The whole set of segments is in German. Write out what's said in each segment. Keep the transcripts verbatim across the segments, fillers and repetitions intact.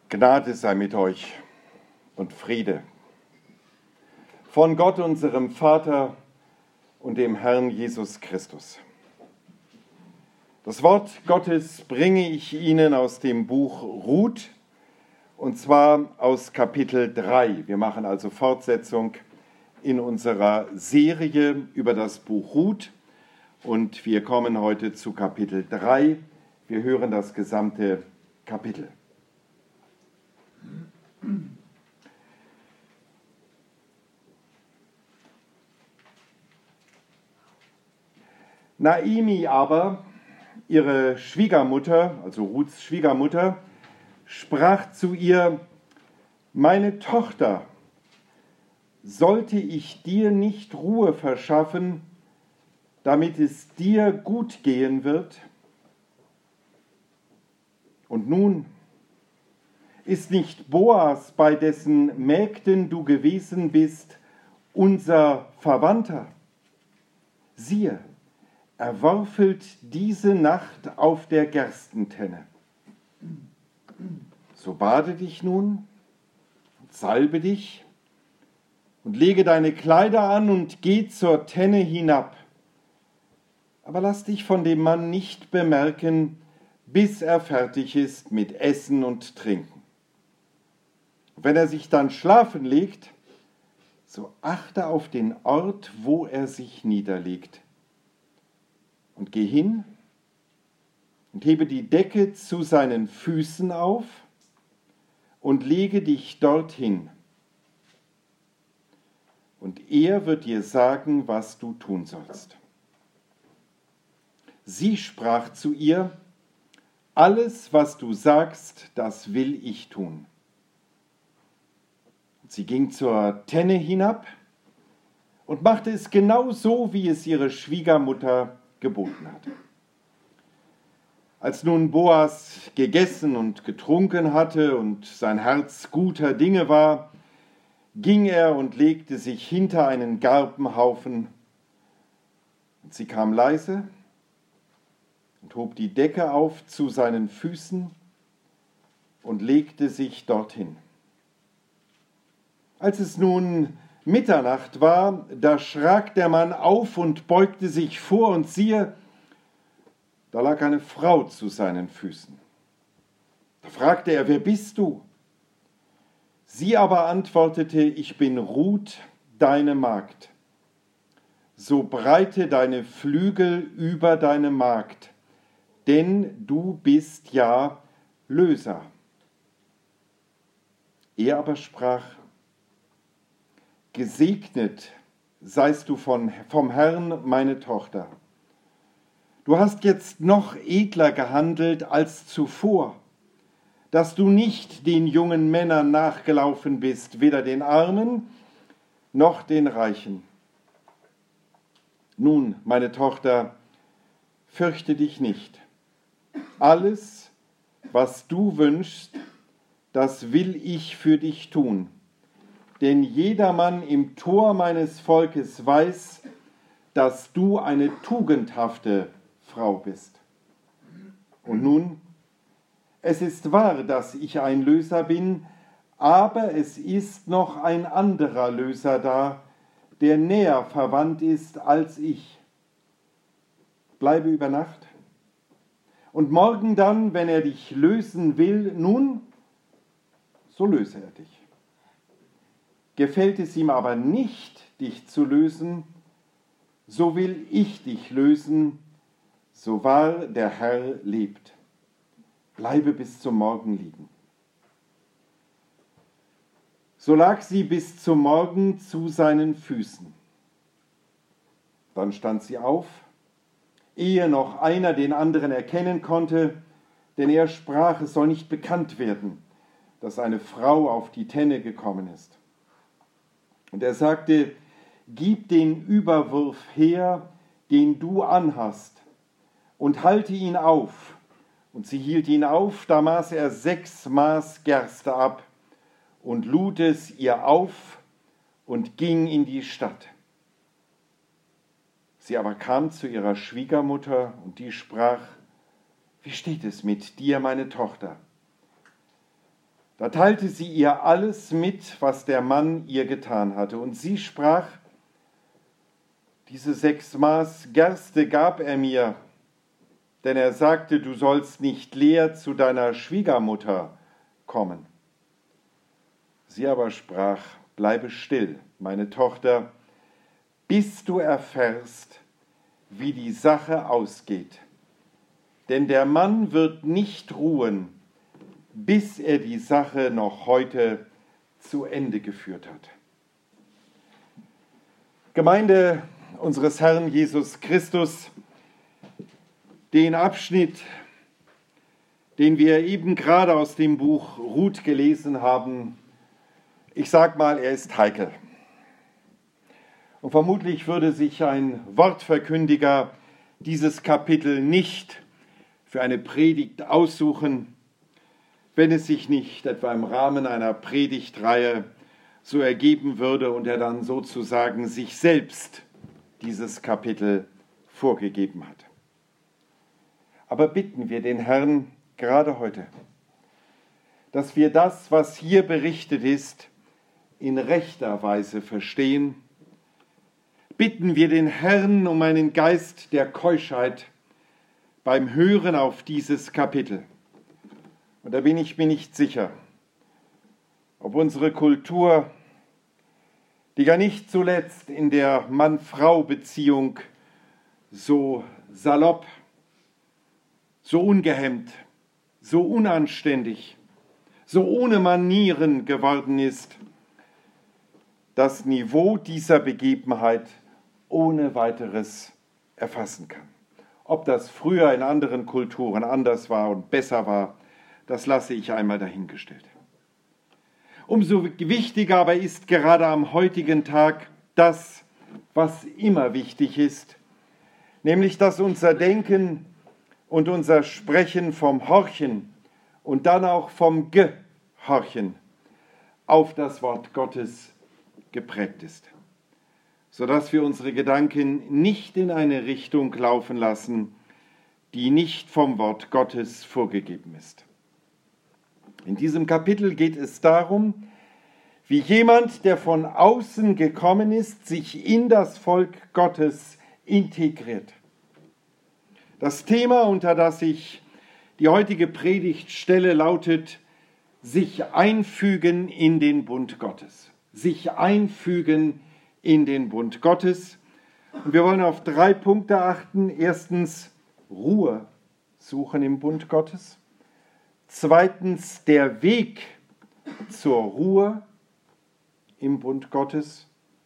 Gnade sei mit euch und Friede von Gott, unserem Vater und dem Herrn Jesus Christus. Das Wort Gottes bringe ich Ihnen aus dem Buch Ruth, und zwar aus Kapitel drei. Wir machen also Fortsetzung in unserer Serie über das Buch Ruth und wir kommen heute zu Kapitel drei. Wir hören das gesamte Kapitel. Naomi aber, ihre Schwiegermutter, also Ruths Schwiegermutter, sprach zu ihr: Meine Tochter, sollte ich dir nicht Ruhe verschaffen, damit es dir gut gehen wird? Und nun, ist nicht Boas, bei dessen Mägden du gewesen bist, unser Verwandter? Siehe, er würfelt diese Nacht auf der Gerstentenne. So bade dich nun und salbe dich und lege deine Kleider an und geh zur Tenne hinab. Aber lass dich von dem Mann nicht bemerken, bis er fertig ist mit Essen und Trinken. Wenn er sich dann schlafen legt, so achte auf den Ort, wo er sich niederlegt. Und geh hin und hebe die Decke zu seinen Füßen auf und lege dich dorthin. Und er wird dir sagen, was du tun sollst. Sie sprach zu ihr: Alles, was du sagst, das will ich tun. Sie ging zur Tenne hinab und machte es genau so, wie es ihre Schwiegermutter geboten hatte. Als nun Boas gegessen und getrunken hatte und sein Herz guter Dinge war, ging er und legte sich hinter einen Garbenhaufen. Und sie kam leise und hob die Decke auf zu seinen Füßen und legte sich dorthin. Als es nun Mitternacht war, da schrak der Mann auf und beugte sich vor, und siehe, da lag eine Frau zu seinen Füßen. Da fragte er: Wer bist du? Sie aber antwortete: Ich bin Ruth, deine Magd. So breite deine Flügel über deine Magd, denn du bist ja Löser. Er aber sprach: Gesegnet seist du von, vom Herrn, meine Tochter. Du hast jetzt noch edler gehandelt als zuvor, dass du nicht den jungen Männern nachgelaufen bist, weder den Armen noch den Reichen. Nun, meine Tochter, fürchte dich nicht. Alles, was du wünschst, das will ich für dich tun. Denn jedermann im Tor meines Volkes weiß, dass du eine tugendhafte Frau bist. Und nun, es ist wahr, dass ich ein Löser bin, aber es ist noch ein anderer Löser da, der näher verwandt ist als ich. Bleibe über Nacht. Und morgen dann, wenn er dich lösen will, nun, so löse er dich. Gefällt es ihm aber nicht, dich zu lösen, so will ich dich lösen, so wahr der Herr lebt. Bleibe bis zum Morgen liegen. So lag sie bis zum Morgen zu seinen Füßen. Dann stand sie auf, ehe noch einer den anderen erkennen konnte, denn er sprach, es soll nicht bekannt werden, dass eine Frau auf die Tenne gekommen ist. Und er sagte: Gib den Überwurf her, den du anhast, und halte ihn auf. Und sie hielt ihn auf, da maß er sechs Maß Gerste ab und lud es ihr auf und ging in die Stadt. Sie aber kam zu ihrer Schwiegermutter, und die sprach: Wie steht es mit dir, meine Tochter? Da teilte sie ihr alles mit, was der Mann ihr getan hatte. Und sie sprach, diese sechs Maß Gerste gab er mir, denn er sagte, du sollst nicht leer zu deiner Schwiegermutter kommen. Sie aber sprach, bleibe still, meine Tochter, bis du erfährst, wie die Sache ausgeht. Denn der Mann wird nicht ruhen, bis er die Sache noch heute zu Ende geführt hat. Gemeinde unseres Herrn Jesus Christus, den Abschnitt, den wir eben gerade aus dem Buch Ruth gelesen haben, ich sag mal, er ist heikel. Und vermutlich würde sich ein Wortverkündiger dieses Kapitel nicht für eine Predigt aussuchen, wenn es sich nicht etwa im Rahmen einer Predigtreihe so ergeben würde und er dann sozusagen sich selbst dieses Kapitel vorgegeben hat. Aber bitten wir den Herrn gerade heute, dass wir das, was hier berichtet ist, in rechter Weise verstehen. Bitten wir den Herrn um einen Geist der Keuschheit beim Hören auf dieses Kapitel. Und da bin ich mir nicht sicher, ob unsere Kultur, die ja nicht zuletzt in der Mann-Frau-Beziehung so salopp, so ungehemmt, so unanständig, so ohne Manieren geworden ist, das Niveau dieser Begebenheit ohne weiteres erfassen kann. Ob das früher in anderen Kulturen anders war und besser war, das lasse ich einmal dahingestellt. Umso wichtiger aber ist gerade am heutigen Tag das, was immer wichtig ist, nämlich dass unser Denken und unser Sprechen vom Horchen und dann auch vom Gehorchen auf das Wort Gottes geprägt ist, sodass wir unsere Gedanken nicht in eine Richtung laufen lassen, die nicht vom Wort Gottes vorgegeben ist. In diesem Kapitel geht es darum, wie jemand, der von außen gekommen ist, sich in das Volk Gottes integriert. Das Thema, unter das ich die heutige Predigt stelle, lautet, sich einfügen in den Bund Gottes. Sich einfügen in den Bund Gottes. Und wir wollen auf drei Punkte achten. Erstens, Ruhe suchen im Bund Gottes. Zweitens, der Weg zur Ruhe im Bund Gottes.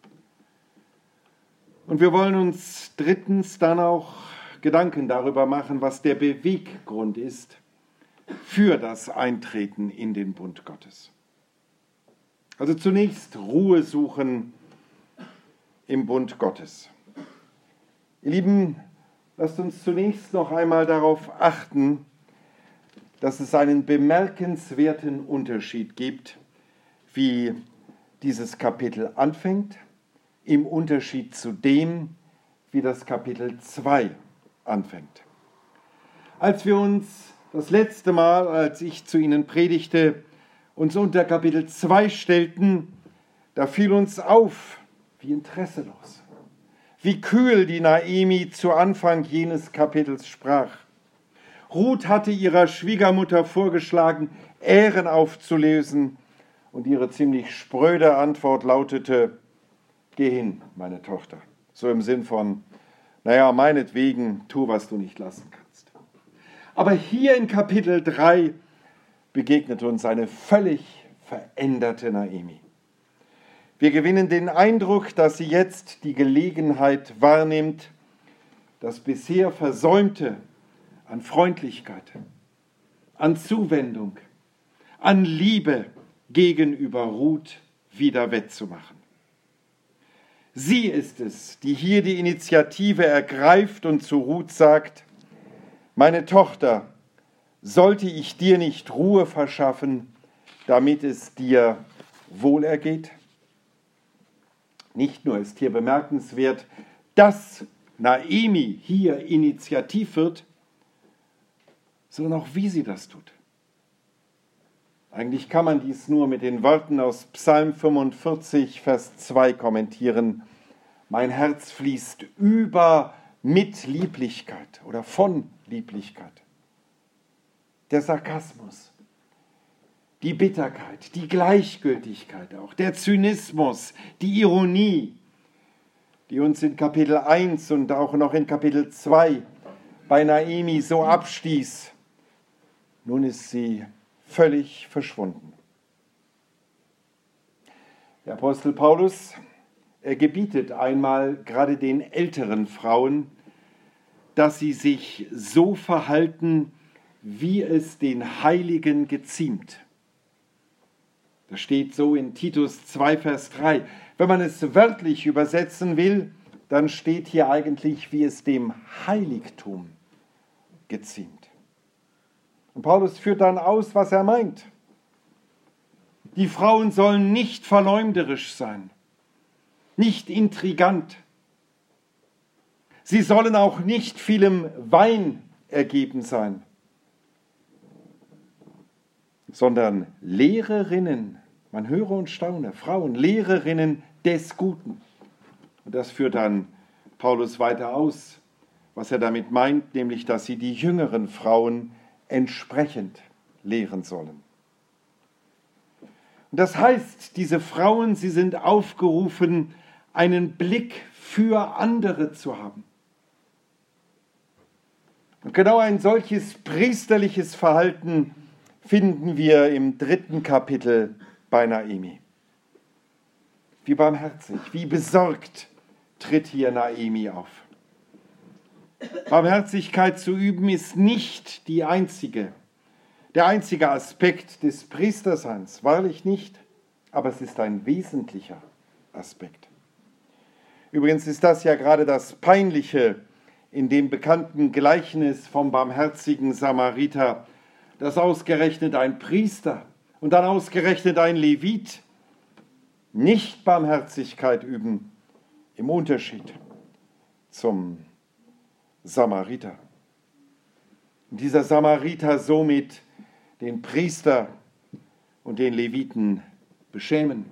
Und wir wollen uns drittens dann auch Gedanken darüber machen, was der Beweggrund ist für das Eintreten in den Bund Gottes. Also zunächst Ruhe suchen im Bund Gottes. Ihr Lieben, lasst uns zunächst noch einmal darauf achten, dass es einen bemerkenswerten Unterschied gibt, wie dieses Kapitel anfängt, im Unterschied zu dem, wie das Kapitel zwei anfängt. Als wir uns das letzte Mal, als ich zu Ihnen predigte, uns unter Kapitel zwei stellten, da fiel uns auf, wie interesselos, wie kühl die Naemi zu Anfang jenes Kapitels sprach. Ruth hatte ihrer Schwiegermutter vorgeschlagen, Ähren aufzulösen, und ihre ziemlich spröde Antwort lautete, geh hin, meine Tochter. So im Sinn von, naja, meinetwegen, tu, was du nicht lassen kannst. Aber hier in Kapitel drei begegnet uns eine völlig veränderte Naemi. Wir gewinnen den Eindruck, dass sie jetzt die Gelegenheit wahrnimmt, das bisher Versäumte an Freundlichkeit, an Zuwendung, an Liebe gegenüber Ruth wieder wettzumachen. Sie ist es, die hier die Initiative ergreift und zu Ruth sagt, meine Tochter, sollte ich dir nicht Ruhe verschaffen, damit es dir wohlergeht? Nicht nur ist hier bemerkenswert, dass Naemi hier initiativ wird, sondern auch wie sie das tut. Eigentlich kann man dies nur mit den Worten aus Psalm fünfundvierzig, Vers zwei kommentieren. Mein Herz fließt über mit Lieblichkeit oder von Lieblichkeit. Der Sarkasmus, die Bitterkeit, die Gleichgültigkeit auch, der Zynismus, die Ironie, die uns in Kapitel eins und auch noch in Kapitel zwei bei Naemi so abstieß. Nun ist sie völlig verschwunden. Der Apostel Paulus, er gebietet einmal gerade den älteren Frauen, dass sie sich so verhalten, wie es den Heiligen geziemt. Das steht so in Titus zwei, Vers drei. Wenn man es wörtlich übersetzen will, dann steht hier eigentlich, wie es dem Heiligtum geziemt. Und Paulus führt dann aus, was er meint. Die Frauen sollen nicht verleumderisch sein, nicht intrigant. Sie sollen auch nicht vielem Wein ergeben sein, sondern Lehrerinnen, man höre und staune, Frauen, Lehrerinnen des Guten. Und das führt dann Paulus weiter aus, was er damit meint, nämlich, dass sie die jüngeren Frauen entsprechend lehren sollen. Und das heißt, diese Frauen, sie sind aufgerufen, einen Blick für andere zu haben. Und genau ein solches priesterliches Verhalten finden wir im dritten Kapitel bei Naemi. Wie barmherzig, wie besorgt tritt hier Naemi auf. Barmherzigkeit zu üben ist nicht die einzige, der einzige Aspekt des Priesterseins, wahrlich nicht, aber es ist ein wesentlicher Aspekt. Übrigens ist das ja gerade das Peinliche in dem bekannten Gleichnis vom barmherzigen Samariter, dass ausgerechnet ein Priester und dann ausgerechnet ein Levit nicht Barmherzigkeit üben, im Unterschied zum Samariter. Und dieser Samariter somit den Priester und den Leviten beschämen.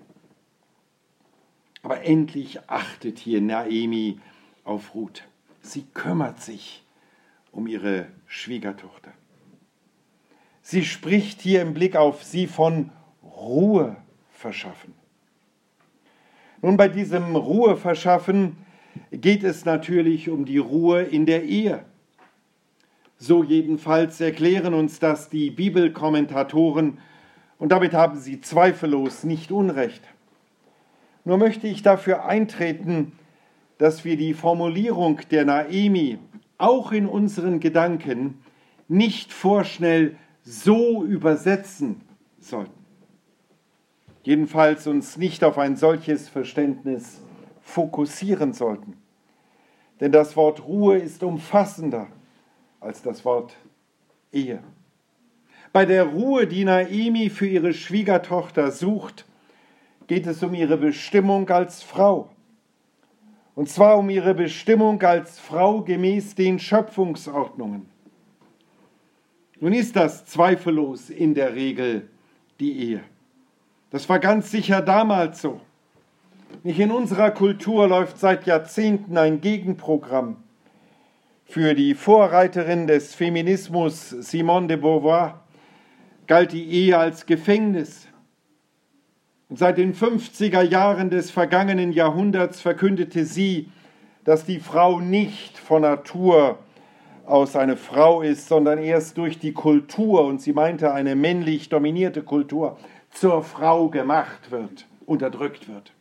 Aber endlich achtet hier Naemi auf Ruth. Sie kümmert sich um ihre Schwiegertochter. Sie spricht hier im Blick auf sie von Ruhe verschaffen. Nun, bei diesem Ruhe verschaffen geht es natürlich um die Ruhe in der Ehe. So jedenfalls erklären uns das die Bibelkommentatoren und damit haben sie zweifellos nicht Unrecht. Nur möchte ich dafür eintreten, dass wir die Formulierung der Naemi auch in unseren Gedanken nicht vorschnell so übersetzen sollten. Jedenfalls uns nicht auf ein solches Verständnis fokussieren sollten. Denn das Wort Ruhe ist umfassender als das Wort Ehe. Bei der Ruhe, die Naemi für ihre Schwiegertochter sucht, geht es um ihre Bestimmung als Frau. Und zwar um ihre Bestimmung als Frau gemäß den Schöpfungsordnungen. Nun ist das zweifellos in der Regel die Ehe. Das war ganz sicher damals so. Nicht in unserer Kultur läuft seit Jahrzehnten ein Gegenprogramm. Für die Vorreiterin des Feminismus, Simone de Beauvoir, galt die Ehe als Gefängnis. Und seit den fünfziger Jahren des vergangenen Jahrhunderts verkündete sie, dass die Frau nicht von Natur aus eine Frau ist, sondern erst durch die Kultur, und sie meinte eine männlich dominierte Kultur, zur Frau gemacht wird, unterdrückt wird.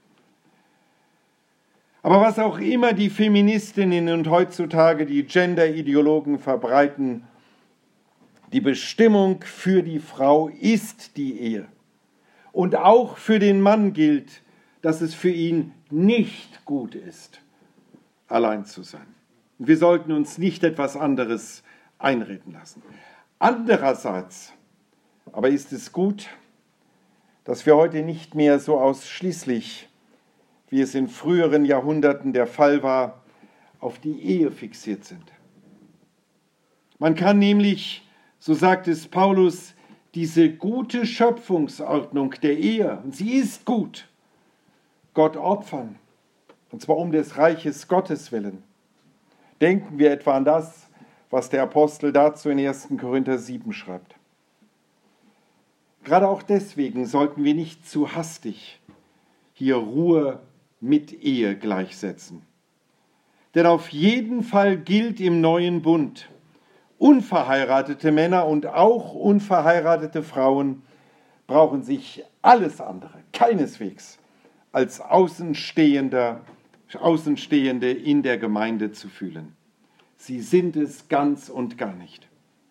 Aber was auch immer die Feministinnen und heutzutage die Gender-Ideologen verbreiten, die Bestimmung für die Frau ist die Ehe. Und auch für den Mann gilt, dass es für ihn nicht gut ist, allein zu sein. Und wir sollten uns nicht etwas anderes einreden lassen. Andererseits aber ist es gut, dass wir heute nicht mehr so ausschließlich, wie es in früheren Jahrhunderten der Fall war, auf die Ehe fixiert sind. Man kann nämlich, so sagt es Paulus, diese gute Schöpfungsordnung der Ehe, und sie ist gut, Gott opfern, und zwar um des Reiches Gottes willen. Denken wir etwa an das, was der Apostel dazu in ersten Korinther sieben schreibt. Gerade auch deswegen sollten wir nicht zu hastig hier Ruhe mit Ehe gleichsetzen. Denn auf jeden Fall gilt im neuen Bund, unverheiratete Männer und auch unverheiratete Frauen brauchen sich alles andere, keineswegs, als Außenstehender, Außenstehende in der Gemeinde zu fühlen. Sie sind es ganz und gar nicht.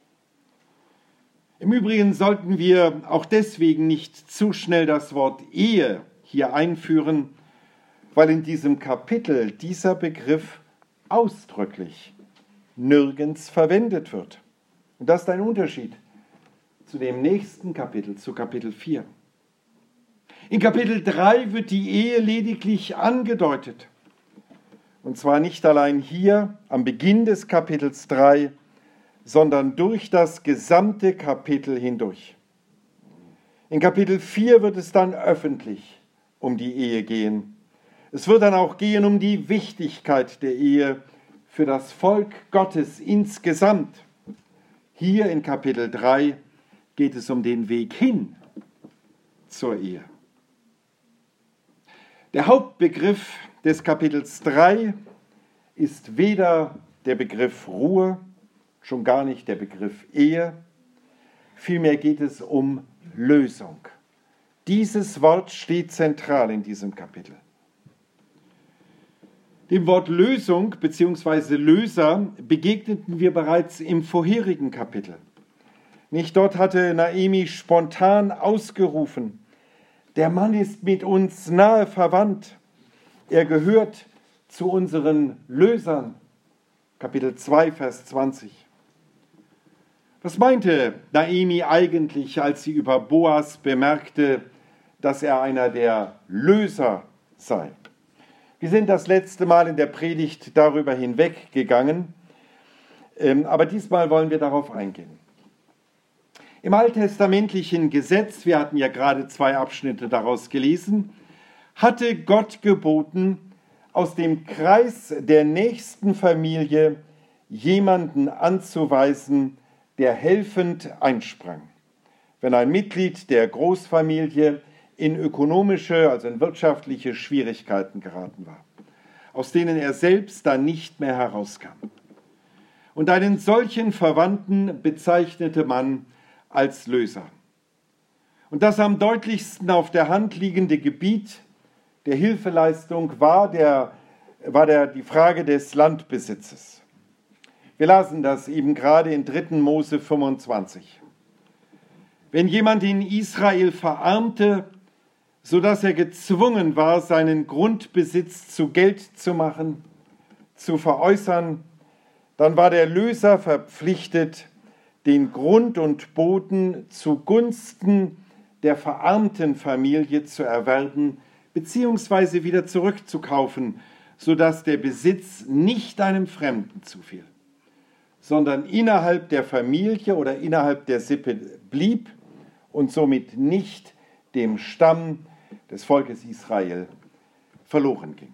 Im Übrigen sollten wir auch deswegen nicht zu schnell das Wort Ehe hier einführen, weil in diesem Kapitel dieser Begriff ausdrücklich nirgends verwendet wird. Und das ist ein Unterschied zu dem nächsten Kapitel, zu Kapitel vier. In Kapitel drei wird die Ehe lediglich angedeutet. Und zwar nicht allein hier am Beginn des Kapitels drei, sondern durch das gesamte Kapitel hindurch. In Kapitel vier wird es dann öffentlich um die Ehe gehen. Es wird dann auch gehen um die Wichtigkeit der Ehe für das Volk Gottes insgesamt. Hier in Kapitel drei geht es um den Weg hin zur Ehe. Der Hauptbegriff des Kapitels drei ist weder der Begriff Ruhe, schon gar nicht der Begriff Ehe. Vielmehr geht es um Lösung. Dieses Wort steht zentral in diesem Kapitel. Dem Wort Lösung bzw. Löser begegneten wir bereits im vorherigen Kapitel. Nicht dort hatte Naomi spontan ausgerufen: Der Mann ist mit uns nahe verwandt. Er gehört zu unseren Lösern. Kapitel zwei, Vers zwanzig. Was meinte Naomi eigentlich, als sie über Boas bemerkte, dass er einer der Löser sei? Wir sind das letzte Mal in der Predigt darüber hinweggegangen, aber diesmal wollen wir darauf eingehen. Im alttestamentlichen Gesetz, wir hatten ja gerade zwei Abschnitte daraus gelesen, hatte Gott geboten, aus dem Kreis der nächsten Familie jemanden anzuweisen, der helfend einsprang. Wenn ein Mitglied der Großfamilie in ökonomische, also in wirtschaftliche Schwierigkeiten geraten war, aus denen er selbst dann nicht mehr herauskam. Und einen solchen Verwandten bezeichnete man als Löser. Und das am deutlichsten auf der Hand liegende Gebiet der Hilfeleistung war, der, war der, die Frage des Landbesitzes. Wir lasen das eben gerade in dritten Mose fünfundzwanzig. Wenn jemand in Israel verarmte, sodass er gezwungen war, seinen Grundbesitz zu Geld zu machen, zu veräußern, dann war der Löser verpflichtet, den Grund und Boden zugunsten der verarmten Familie zu erwerben beziehungsweise wieder zurückzukaufen, sodass der Besitz nicht einem Fremden zufiel, sondern innerhalb der Familie oder innerhalb der Sippe blieb und somit nicht dem Stamm des Volkes Israel verloren ging.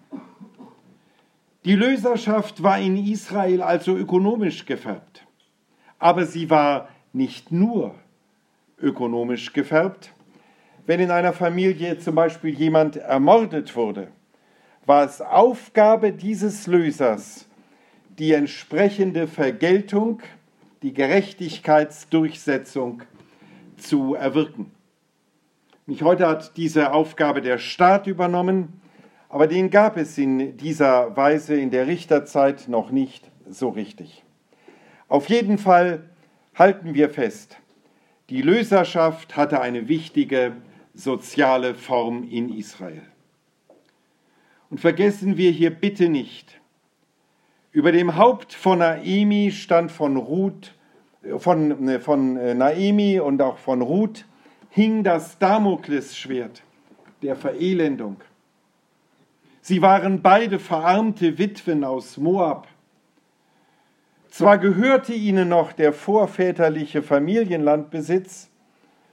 Die Löserschaft war in Israel also ökonomisch gefärbt, aber sie war nicht nur ökonomisch gefärbt. Wenn in einer Familie zum Beispiel jemand ermordet wurde, war es Aufgabe dieses Lösers, die entsprechende Vergeltung, die Gerechtigkeitsdurchsetzung zu erwirken. Nicht heute hat diese Aufgabe der Staat übernommen, aber den gab es in dieser Weise in der Richterzeit noch nicht so richtig. Auf jeden Fall halten wir fest, die Löserschaft hatte eine wichtige soziale Form in Israel. Und vergessen wir hier bitte nicht, über dem Haupt von Naomi stand von Ruth, von, von Naomi und auch von Ruth hing das Damoklesschwert der Verelendung. Sie waren beide verarmte Witwen aus Moab. Zwar gehörte ihnen noch der vorväterliche Familienlandbesitz,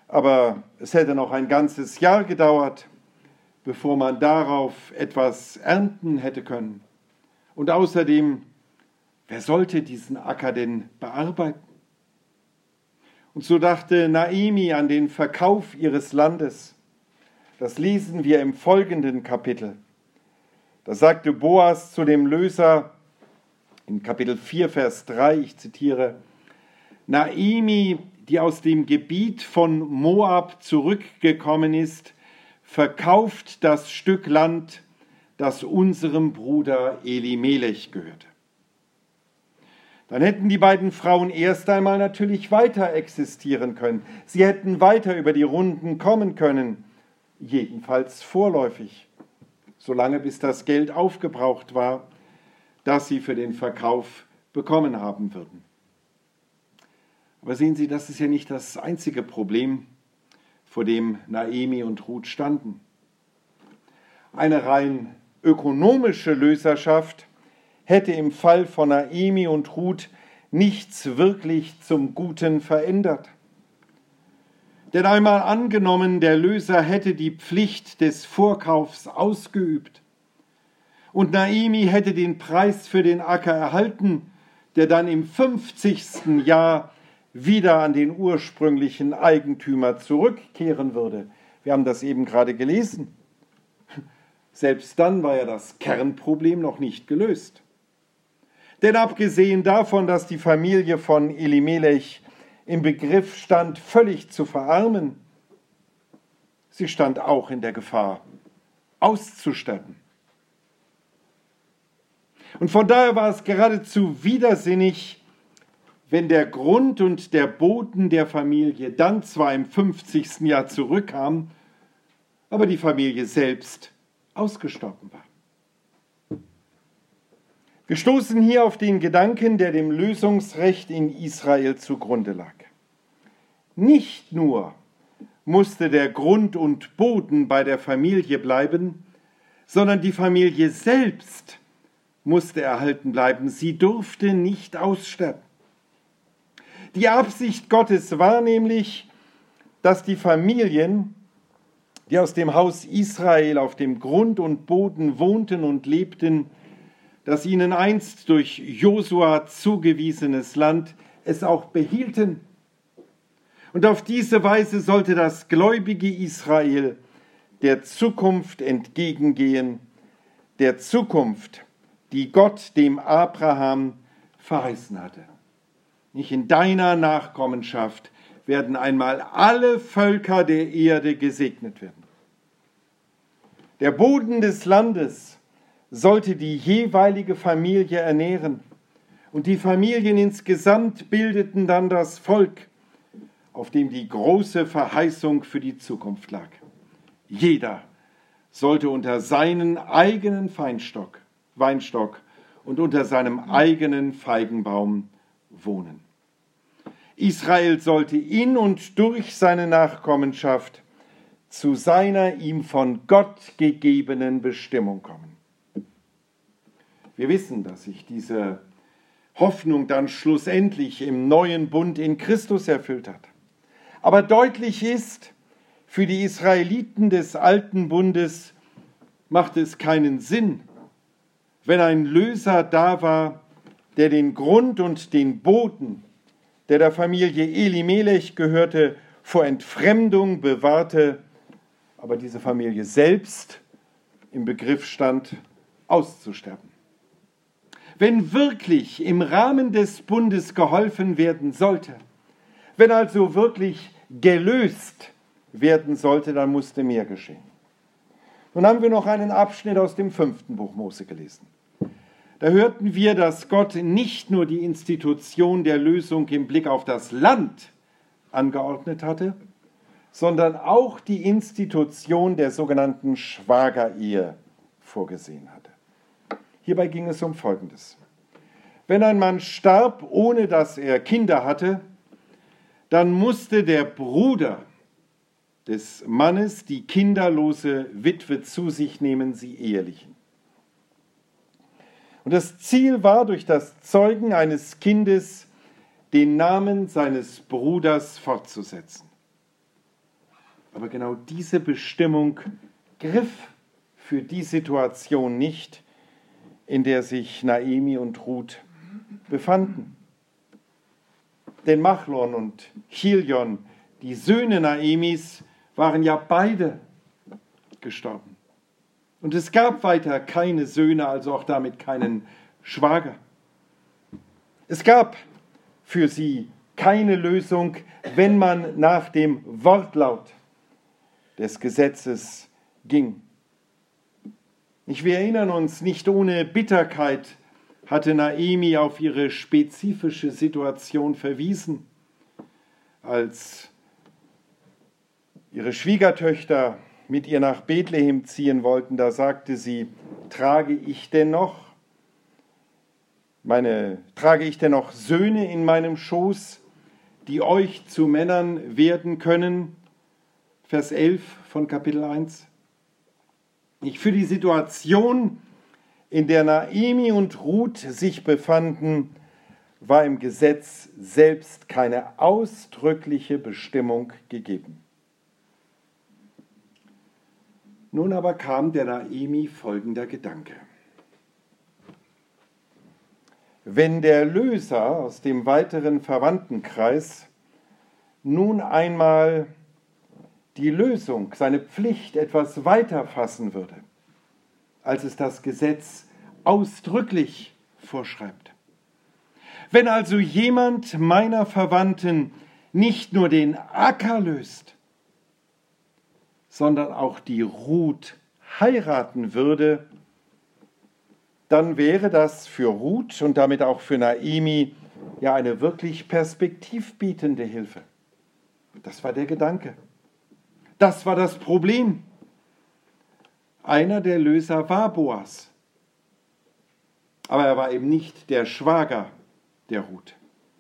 Aber es hätte noch ein ganzes Jahr gedauert, bevor man darauf etwas ernten hätte können. Und außerdem, wer sollte diesen Acker denn bearbeiten? Und so dachte Naomi an den Verkauf ihres Landes. Das lesen wir im folgenden Kapitel. Da sagte Boas zu dem Löser in Kapitel vier, Vers drei, ich zitiere, Naomi, die aus dem Gebiet von Moab zurückgekommen ist, verkauft das Stück Land, das unserem Bruder Elimelech gehörte. Dann hätten die beiden Frauen erst einmal natürlich weiter existieren können. Sie hätten weiter über die Runden kommen können, jedenfalls vorläufig, solange bis das Geld aufgebraucht war, das sie für den Verkauf bekommen haben würden. Aber sehen Sie, das ist ja nicht das einzige Problem, vor dem Naomi und Ruth standen. Eine rein ökonomische Löserschaft hätte im Fall von Naomi und Ruth nichts wirklich zum Guten verändert. Denn einmal angenommen, der Löser hätte die Pflicht des Vorkaufs ausgeübt und Naomi hätte den Preis für den Acker erhalten, der dann im fünfzigsten Jahr wieder an den ursprünglichen Eigentümer zurückkehren würde. Wir haben das eben gerade gelesen. Selbst dann war ja das Kernproblem noch nicht gelöst. Denn abgesehen davon, dass die Familie von Elimelech im Begriff stand, völlig zu verarmen, sie stand auch in der Gefahr, auszusterben. Und von daher war es geradezu widersinnig, wenn der Grund und der Boden der Familie dann zwar im fünfzigsten Jahr zurückkam, aber die Familie selbst ausgestorben war. Wir stoßen hier auf den Gedanken, der dem Lösungsrecht in Israel zugrunde lag. Nicht nur musste der Grund und Boden bei der Familie bleiben, sondern die Familie selbst musste erhalten bleiben. Sie durfte nicht aussterben. Die Absicht Gottes war nämlich, dass die Familien, die aus dem Haus Israel auf dem Grund und Boden wohnten und lebten, dass ihnen einst durch Josua zugewiesenes Land es auch behielten. Und auf diese Weise sollte das gläubige Israel der Zukunft entgegengehen, der Zukunft, die Gott dem Abraham verheißen hatte. Nicht in deiner Nachkommenschaft werden einmal alle Völker der Erde gesegnet werden. Der Boden des Landes sollte die jeweilige Familie ernähren. Und die Familien insgesamt bildeten dann das Volk, auf dem die große Verheißung für die Zukunft lag. Jeder sollte unter seinen eigenen Feinstock, Weinstock und unter seinem eigenen Feigenbaum wohnen. Israel sollte in und durch seine Nachkommenschaft zu seiner ihm von Gott gegebenen Bestimmung kommen. Wir wissen, dass sich diese Hoffnung dann schlussendlich im neuen Bund in Christus erfüllt hat. Aber deutlich ist, für die Israeliten des alten Bundes machte es keinen Sinn, wenn ein Löser da war, der den Grund und den Boden, der der Familie Elimelech gehörte, vor Entfremdung bewahrte, aber diese Familie selbst im Begriff stand, auszusterben. Wenn wirklich im Rahmen des Bundes geholfen werden sollte, wenn also wirklich gelöst werden sollte, dann musste mehr geschehen. Nun haben wir noch einen Abschnitt aus dem fünften Buch Mose gelesen. Da hörten wir, dass Gott nicht nur die Institution der Lösung im Blick auf das Land angeordnet hatte, sondern auch die Institution der sogenannten Schwagerehe vorgesehen hatte. Hierbei ging es um Folgendes. Wenn ein Mann starb, ohne dass er Kinder hatte, dann musste der Bruder des Mannes die kinderlose Witwe zu sich nehmen, sie ehelichen. Und das Ziel war, durch das Zeugen eines Kindes den Namen seines Bruders fortzusetzen. Aber genau diese Bestimmung griff für die Situation nicht, in der sich Naomi und Ruth befanden. Denn Machlon und Chilion, die Söhne Naomis, waren ja beide gestorben. Und es gab weiter keine Söhne, also auch damit keinen Schwager. Es gab für sie keine Lösung, wenn man nach dem Wortlaut des Gesetzes ging. Wir erinnern uns, nicht ohne Bitterkeit hatte Naomi auf ihre spezifische Situation verwiesen, als ihre Schwiegertöchter mit ihr nach Bethlehem ziehen wollten. Da sagte sie: Trage ich denn noch meine, trage ich denn noch Söhne in meinem Schoß, die euch zu Männern werden können? Vers elf von Kapitel eins. Ich für die Situation, in der Naomi und Ruth sich befanden, war im Gesetz selbst keine ausdrückliche Bestimmung gegeben. Nun aber kam der Naomi folgender Gedanke: Wenn der Löser aus dem weiteren Verwandtenkreis nun einmal die Lösung, seine Pflicht etwas weiter fassen würde, als es das Gesetz ausdrücklich vorschreibt. Wenn also jemand meiner Verwandten nicht nur den Acker löst, sondern auch die Ruth heiraten würde, dann wäre das für Ruth und damit auch für Naomi ja eine wirklich perspektivbietende Hilfe. Das war der Gedanke. Das war das Problem. Einer der Löser war Boas. Aber er war eben nicht der Schwager der Ruth.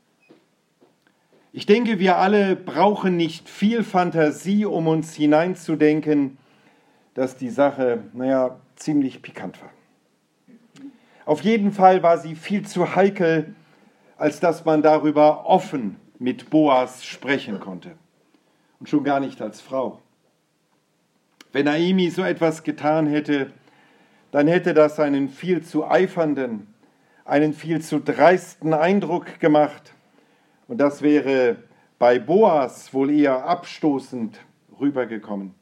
Ich denke, wir alle brauchen nicht viel Fantasie, um uns hineinzudenken, dass die Sache, naja, ziemlich pikant war. Auf jeden Fall war sie viel zu heikel, als dass man darüber offen mit Boas sprechen konnte. Und schon gar nicht als Frau. Wenn Naomi so etwas getan hätte, dann hätte das einen viel zu eifernden, einen viel zu dreisten Eindruck gemacht. Und das wäre bei Boas wohl eher abstoßend rübergekommen.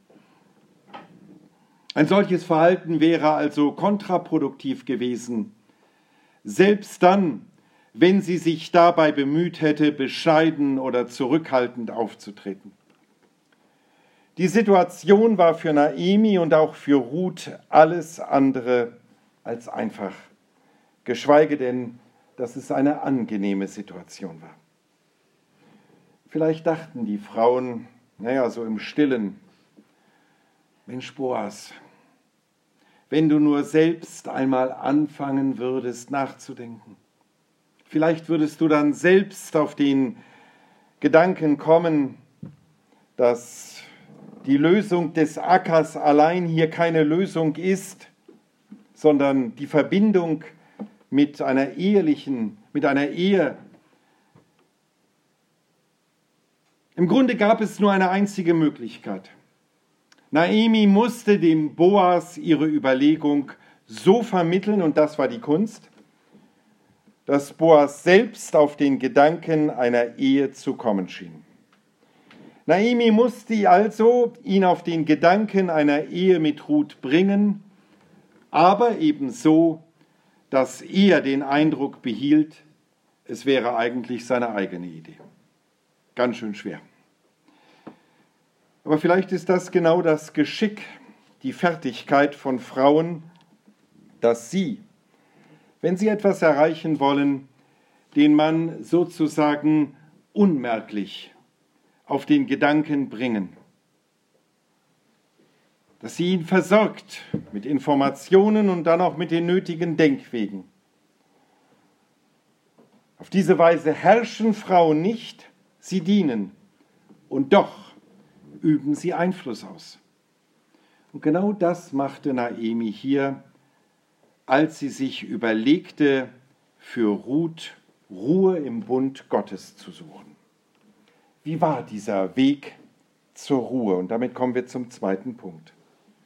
Ein solches Verhalten wäre also kontraproduktiv gewesen, selbst dann, wenn sie sich dabei bemüht hätte, bescheiden oder zurückhaltend aufzutreten. Die Situation war für Naomi und auch für Ruth alles andere als einfach, geschweige denn, dass es eine angenehme Situation war. Vielleicht dachten die Frauen, naja, so im Stillen: Mensch, Boas, wenn du nur selbst einmal anfangen würdest nachzudenken. Vielleicht würdest du dann selbst auf den Gedanken kommen, dass die Lösung des Ackers allein hier keine Lösung ist, sondern die Verbindung mit einer ehelichen, mit einer Ehe. Im Grunde gab es nur eine einzige Möglichkeit. Naomi musste dem Boas ihre Überlegung so vermitteln, und das war die Kunst, dass Boas selbst auf den Gedanken einer Ehe zu kommen schien. Naomi musste also ihn auf den Gedanken einer Ehe mit Ruth bringen, aber ebenso, dass er den Eindruck behielt, es wäre eigentlich seine eigene Idee. Ganz schön schwer. Aber vielleicht ist das genau das Geschick, die Fertigkeit von Frauen, dass sie, wenn sie etwas erreichen wollen, den Mann sozusagen unmerklich auf den Gedanken bringen. Dass sie ihn versorgt mit Informationen und dann auch mit den nötigen Denkwegen. Auf diese Weise herrschen Frauen nicht, sie dienen. Und doch üben sie Einfluss aus. Und genau das machte Naomi hier, als sie sich überlegte, für Ruth Ruhe im Bund Gottes zu suchen. Wie war dieser Weg zur Ruhe. Und damit kommen wir zum zweiten Punkt.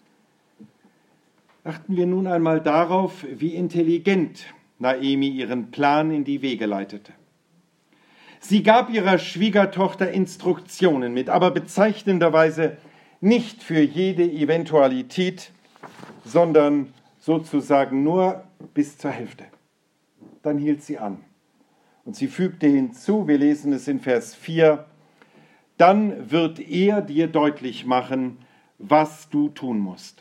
Achten wir nun einmal darauf, wie intelligent Naomi ihren Plan in die Wege leitete. Sie gab ihrer Schwiegertochter Instruktionen mit, aber bezeichnenderweise nicht für jede Eventualität, sondern sozusagen nur bis zur Hälfte. Dann hielt sie an. Und sie fügte hinzu, wir lesen es in Vers vier, dann wird er dir deutlich machen, was du tun musst.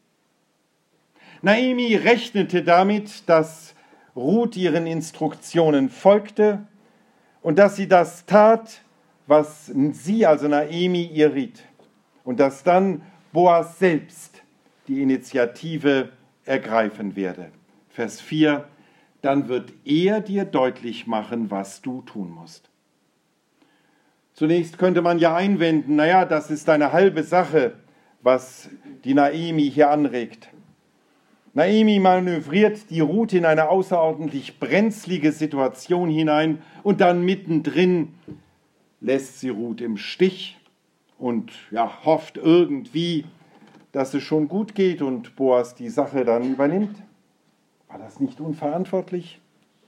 Naomi rechnete damit, dass Ruth ihren Instruktionen folgte und dass sie das tat, was sie, also Naomi, ihr riet. Und dass dann Boas selbst die Initiative ergreifen werde. Vers vier, dann wird er dir deutlich machen, was du tun musst. Zunächst könnte man ja einwenden, naja, das ist eine halbe Sache, was die Naomi hier anregt. Naomi manövriert die Ruth in eine außerordentlich brenzlige Situation hinein und dann mittendrin lässt sie Ruth im Stich und ja, hofft irgendwie, dass es schon gut geht und Boas die Sache dann übernimmt. War das nicht unverantwortlich?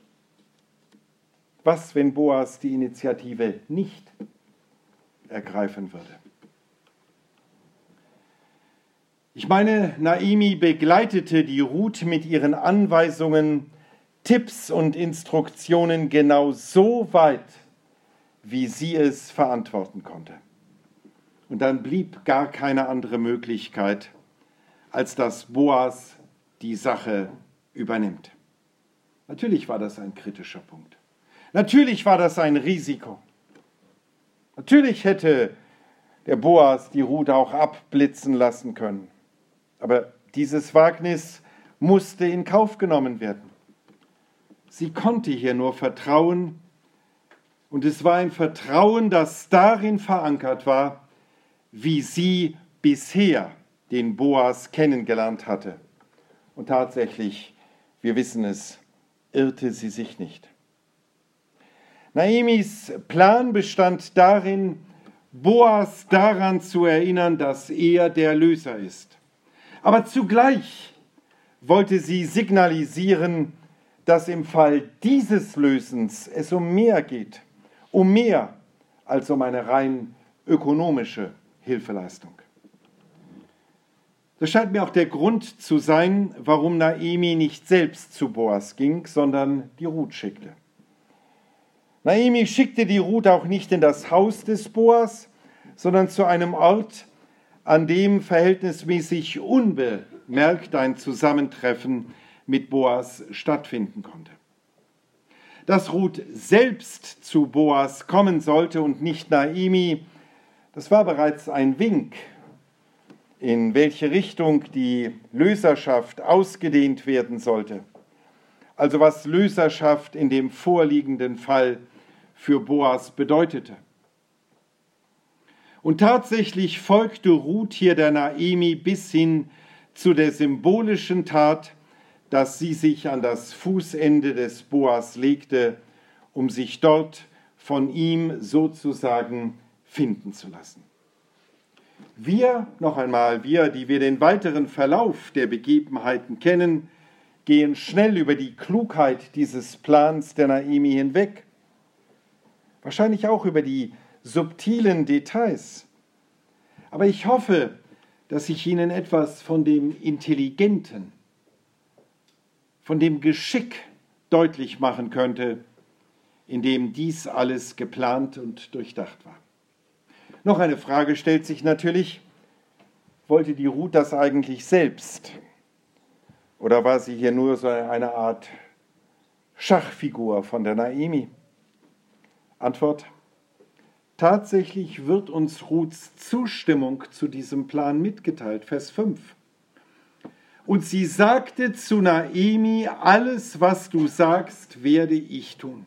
Was, wenn Boas die Initiative nicht ergreifen würde? Ich meine, Naomi begleitete die Ruth mit ihren Anweisungen, Tipps und Instruktionen genau so weit, wie sie es verantworten konnte. Und dann blieb gar keine andere Möglichkeit, als dass Boas die Sache übernimmt. Natürlich war das ein kritischer Punkt. Natürlich war das ein Risiko. Natürlich hätte der Boas die Ruth auch abblitzen lassen können. Aber dieses Wagnis musste in Kauf genommen werden. Sie konnte hier nur vertrauen, und es war ein Vertrauen, das darin verankert war, wie sie bisher den Boas kennengelernt hatte. Und tatsächlich, wir wissen es, irrte sie sich nicht. Naomis Plan bestand darin, Boas daran zu erinnern, dass er der Löser ist. Aber zugleich wollte sie signalisieren, dass im Fall dieses Lösens es um mehr geht, um mehr als um eine rein ökonomische Hilfeleistung. Das scheint mir auch der Grund zu sein, warum Naomi nicht selbst zu Boas ging, sondern die Ruth schickte. Naomi schickte die Ruth auch nicht in das Haus des Boas, sondern zu einem Ort, an dem verhältnismäßig unbemerkt ein Zusammentreffen mit Boas stattfinden konnte. Dass Ruth selbst zu Boas kommen sollte und nicht Naomi, das war bereits ein Wink, in welche Richtung die Löserschaft ausgedehnt werden sollte. Also was Löserschaft in dem vorliegenden Fall für Boas bedeutete. Und tatsächlich folgte Ruth hier der Naomi bis hin zu der symbolischen Tat, dass sie sich an das Fußende des Boas legte, um sich dort von ihm sozusagen finden zu lassen. Wir, noch einmal, wir, die wir den weiteren Verlauf der Begebenheiten kennen, gehen schnell über die Klugheit dieses Plans der Naomi hinweg. Wahrscheinlich auch über die subtilen Details. Aber ich hoffe, dass ich Ihnen etwas von dem Intelligenten, von dem Geschick deutlich machen könnte, in dem dies alles geplant und durchdacht war. Noch eine Frage stellt sich natürlich, wollte die Ruth das eigentlich selbst? Oder war sie hier nur so eine Art Schachfigur von der Naomi? Antwort: Tatsächlich wird uns Ruths Zustimmung zu diesem Plan mitgeteilt, Vers fünf. Und sie sagte zu Naomi, alles, was du sagst, werde ich tun.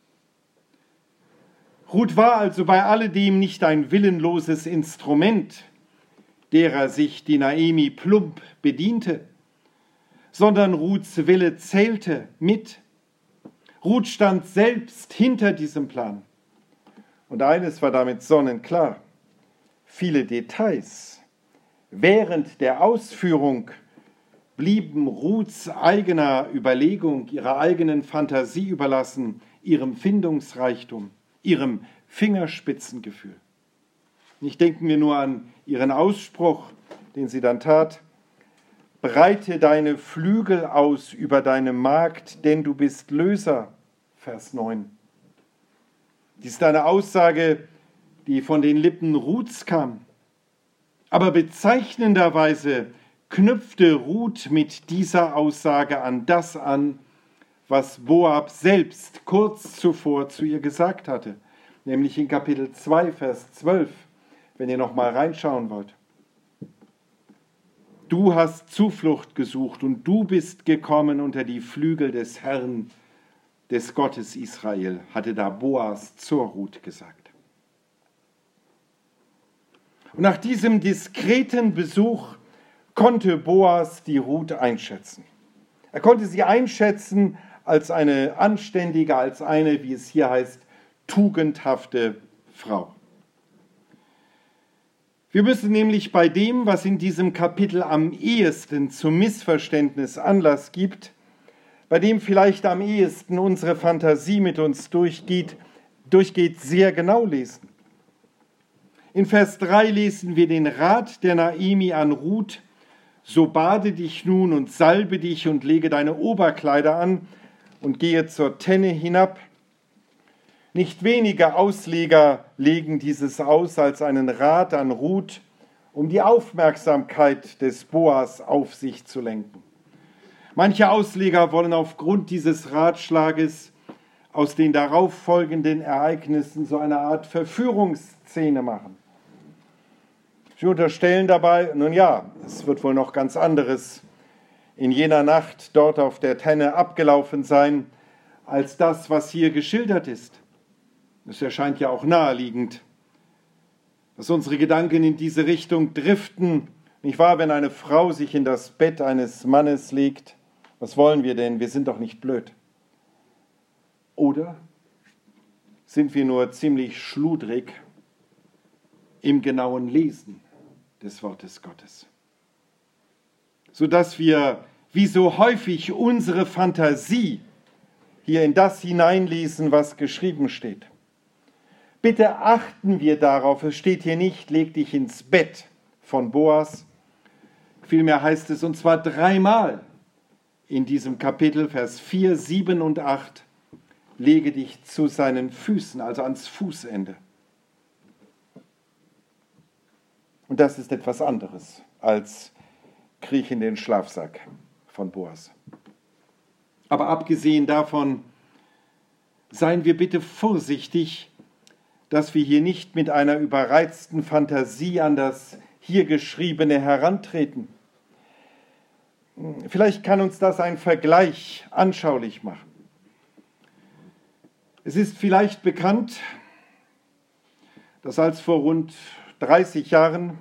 Ruth war also bei alledem nicht ein willenloses Instrument, derer sich die Naomi plump bediente, sondern Ruths Wille zählte mit. Ruth stand selbst hinter diesem Plan. Und eines war damit sonnenklar: viele Details. Während der Ausführung blieben Ruths eigener Überlegung, ihrer eigenen Fantasie überlassen, ihrem Findungsreichtum, ihrem Fingerspitzengefühl. Nicht denken wir nur an ihren Ausspruch, den sie dann tat: Breite deine Flügel aus über deine Magd, denn du bist Löser, Vers neun. Dies ist eine Aussage, die von den Lippen Ruths kam. Aber bezeichnenderweise knüpfte Ruth mit dieser Aussage an das an, was Boab selbst kurz zuvor zu ihr gesagt hatte, nämlich in Kapitel zwei, Vers zwölf, wenn ihr noch mal reinschauen wollt. Du hast Zuflucht gesucht und du bist gekommen unter die Flügel des Herrn, des Gottes Israel, hatte da Boas zur Ruth gesagt. Und nach diesem diskreten Besuch konnte Boas die Ruth einschätzen. Er konnte sie einschätzen als eine anständige, als eine, wie es hier heißt, tugendhafte Frau. Wir müssen nämlich bei dem, was in diesem Kapitel am ehesten zum Missverständnis Anlass gibt, bei dem vielleicht am ehesten unsere Fantasie mit uns durchgeht, durchgeht, sehr genau lesen. In Vers drei lesen wir den Rat der Naomi an Ruth: So bade dich nun und salbe dich und lege deine Oberkleider an und gehe zur Tenne hinab. Nicht wenige Ausleger legen dieses aus als einen Rat an Ruth, um die Aufmerksamkeit des Boas auf sich zu lenken. Manche Ausleger wollen aufgrund dieses Ratschlages aus den darauf folgenden Ereignissen so eine Art Verführungsszene machen. Sie unterstellen dabei, nun ja, es wird wohl noch ganz anderes in jener Nacht dort auf der Tenne abgelaufen sein, als das, was hier geschildert ist. Es erscheint ja auch naheliegend, dass unsere Gedanken in diese Richtung driften. Nicht wahr, wenn eine Frau sich in das Bett eines Mannes legt, was wollen wir denn? Wir sind doch nicht blöd. Oder sind wir nur ziemlich schludrig im genauen Lesen des Wortes Gottes, sodass wir, wie so häufig, unsere Fantasie hier in das hineinlesen, was geschrieben steht. Bitte achten wir darauf, es steht hier nicht, leg dich ins Bett von Boas. Vielmehr heißt es, und zwar dreimal in diesem Kapitel, Vers vier, sieben und acht, lege dich zu seinen Füßen, also ans Fußende. Und das ist etwas anderes als kriech in den Schlafsack von Boas. Aber abgesehen davon, seien wir bitte vorsichtig, dass wir hier nicht mit einer überreizten Fantasie an das hier Geschriebene herantreten. Vielleicht kann uns das ein Vergleich anschaulich machen. Es ist vielleicht bekannt, dass als vor rund dreißig Jahren,